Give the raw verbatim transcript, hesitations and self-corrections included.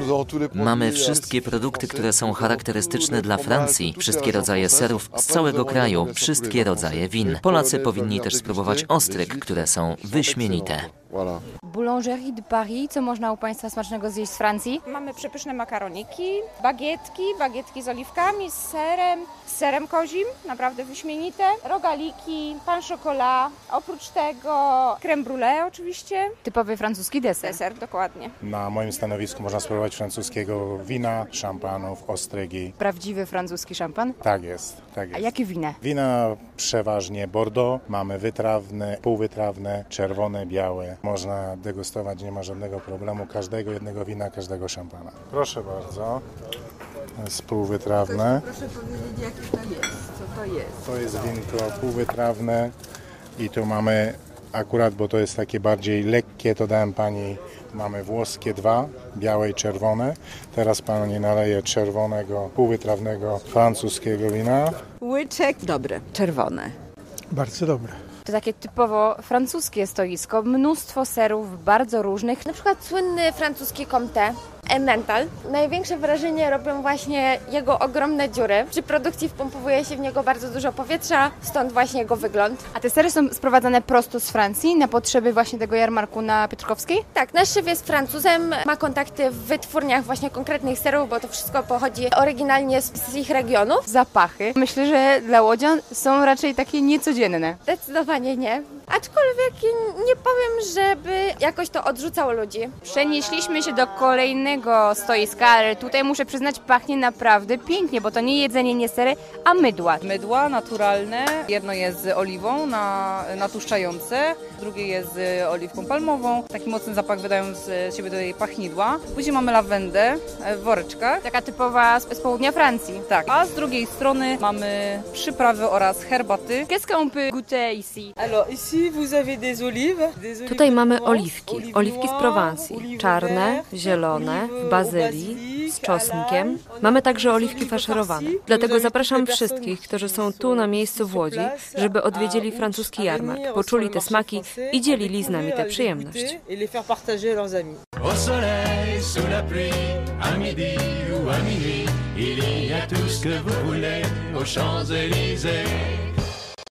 Mamy wszystkie produkty, które są charakterystyczne dla Francji, wszystkie rodzaje serów z całego kraju, wszystkie rodzaje win. Polacy powinni też spróbować ostryg, które są wyśmienite. Boulangerie de Paris, co można u Państwa smacznego zjeść z Francji? Mamy przepyszne makaroniki, bagietki, bagietki z oliwkami, z serem, z serem kozim, naprawdę wyśmienite, rogaliki, pain chocolat, oprócz tego crème brûlée oczywiście. Typowy francuski deser. Deser, dokładnie. Na moim stanowisku można spróbować francuskiego wina, szampanów, ostrygi. Prawdziwy francuski szampan? Tak jest, tak jest. A jakie wina? Wina przeważnie Bordeaux, mamy wytrawne, półwytrawne, czerwone, białe. Można degustować, nie ma żadnego problemu, każdego jednego wina, każdego szampana. Proszę bardzo, to jest półwytrawne. Proszę powiedzieć, jakie to jest, co to jest? To jest winko półwytrawne i tu mamy akurat, bo to jest takie bardziej lekkie, to dałem pani, mamy włoskie dwa, białe i czerwone. Teraz pani naleje czerwonego, półwytrawnego francuskiego wina. Łyczek. Dobre. Czerwone. Bardzo dobre. To takie typowo francuskie stoisko, mnóstwo serów, bardzo różnych. Na przykład słynny francuski Comté, Emmental. Największe wrażenie robią właśnie jego ogromne dziury. Przy produkcji wpompowuje się w niego bardzo dużo powietrza, stąd właśnie jego wygląd. A te sery są sprowadzane prosto z Francji na potrzeby właśnie tego jarmarku na Piotrkowskiej? Tak, nasz szef jest Francuzem, ma kontakty w wytwórniach właśnie konkretnych serów, bo to wszystko pochodzi oryginalnie z, z ich regionów. Zapachy. Myślę, że dla łodzian są raczej takie niecodzienne. Zdecydowanie nie. Aczkolwiek nie powiem, żeby jakoś to odrzucało ludzi. Przenieśliśmy się do kolejnego stoiska, ale tutaj muszę przyznać, pachnie naprawdę pięknie, bo to nie jedzenie, nie sery, a mydła. Mydła naturalne. Jedno jest z oliwą na, natłuszczające, drugie jest z oliwką palmową. Taki mocny zapach wydają z siebie tutaj pachnidła. Później mamy lawendę w woreczkach. Taka typowa z, z południa Francji. Tak. A z drugiej strony mamy przyprawy oraz herbaty. Qu'est-ce qu'on peut goûter ici? Alors ici vous avez des olives. Tutaj mamy oliwki, oliwki z Prowansji, czarne, zielone, w bazylii, z czosnkiem. Mamy także oliwki faszerowane. Dlatego zapraszam wszystkich, którzy są tu na miejscu w Łodzi, żeby odwiedzili francuski jarmark, poczuli te smaki i dzielili z nami tę przyjemność. Au soleil, sous la pluie, à midi ou à minuit, il y a tout ce que vous voulez aux Champs-Élysées.